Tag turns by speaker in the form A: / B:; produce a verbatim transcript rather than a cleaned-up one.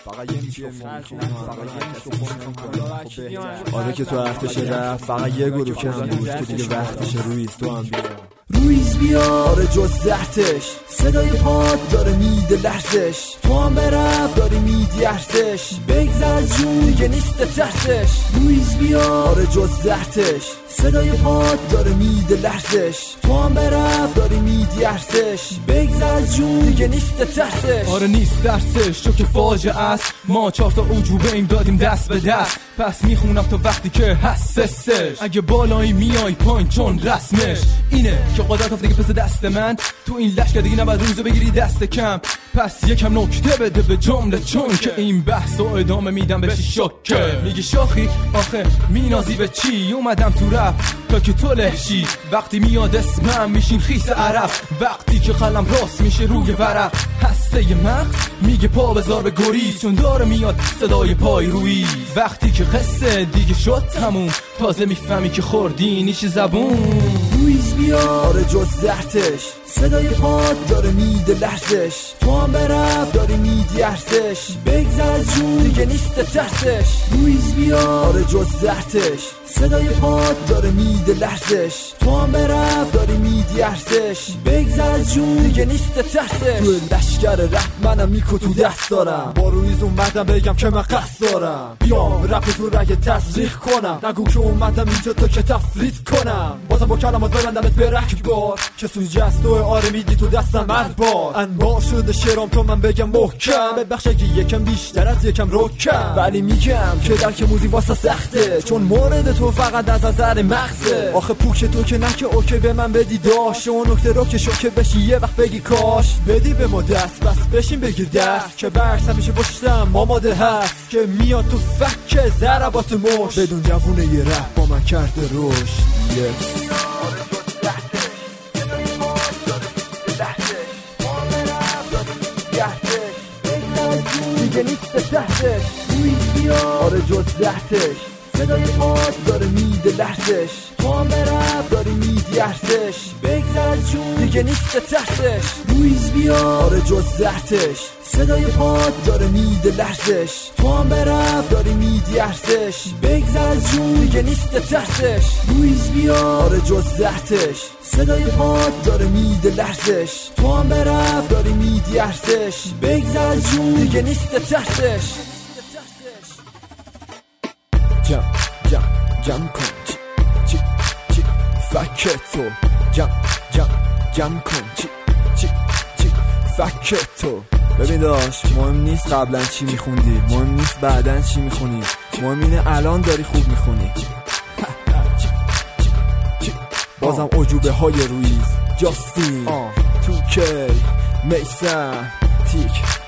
A: فقط یه میکروفون فقط یه میکروفون. آره که تو وقتش رفت فقط یه گروه کم بود که دیگه وقتش رویز تو هم بیا رویز بیا. آره جز زهتش صدای پاد داره میده لحظش، تو هم برب داری میدی ارزش، بگذر جون دیگه نیست ترسش. رویز بیا. آره جز زهتش صدای پاد داره میده لحظش، تو هم برب داری میدی ارزش، بگذر جون دیگه نیست ترسش.
B: آره نیست ترسش تو که فاجعه است، ما چهار تا عجوبه ایم دادیم دست به دست، پس میخونم تا وقتی که حسسش، اگه بالایی میای پایین چون رسمش اینه که قدرت افتگی پس دست من، تو این لشکر دیگه نباید روزو بگیری دست کم، پس یکم نکته بده به جمله چون که این بحثو ادامه میدم بشی شوکه. میگی شاخی آخه مینازی به چی؟ اومدم تو رپ تا که تو لهشی، وقتی میاد اسمم میشین خیس عرب، وقتی که قلم راست میشه روی ورق، هسته مغز میگه پا بذار به گریز چون داره میاد صدای پای روی، وقتی که قصه دیگه شد تموم تازه میفهمی که خوردی نیش زبون.
A: رویز بیا. آره جز زهتش صدای پاد داره میده لحظش، تو هم برب داری میدی ارزش، بگذر جون دیگه نیست ترسش. رویز بیا. آره جز زهتش صدای پاد داره میده لحظش، تو هم برب داری میدی ارزش، بگذر جون دیگه نیست ترسش. تو لشکر رپ منم میکو تو دست دارم، با رویز اومدم بگم که من قصد دارم، بیام رپ تو رگ تزریق کنم، نگو که اومدم اینجا تا که تفرید کنم، بازم با کلمات برندمت به رکبار که سوی جست و آره میدی تو دستم مرد بار، انبار شده شیرام تو من بگم محکم، ببخش اگه یکم بیشتر از یکم روکم، ولی میگم که درک موزی واسه سخته چون مورد تو فقط از نظر مغزه، آخه پوک تو که نه که اوکی به من بدی داشت، اون نکته رو که شوکه بشی یه وقت بگی کاش بدی به ما دست، بس بشین بگیر دست که برس همیشه پشتم آماده هست که میاد تو فک ضربات مش، بدون جوونه یه رپ با من کرده رشد. yes. دیگه نیست تحتش. رویز بیا. آره جز زهتش صدای پاد داره میده لحظش، تو هم برب داری میدی ارزش، بگذر جون دیگه نیست تحتش. رویز بیا. آره جز زهتش صدای پاد داره میده لحظش، تو هم برب داری میدی ارزش، بگذر جون دیگه نیست تحتش. رویز بیا. آره جز زهتش صدای پاد داره میده لحظش، تو هم برب داری میدی ارزش، بگذر جون دیگه نیست تحتش. جم جم جم کن چی چی چی فکتو، جم جم جم کن چی چی چی فکتو. ببین داشت مهم نیست قبلا چی میخوندی، مهم نیست بعدن چی میخونی، مهم اینه الان داری خوب میخونی. بازم عجوبه های رویز، جاستین، توکی، میسن، تیک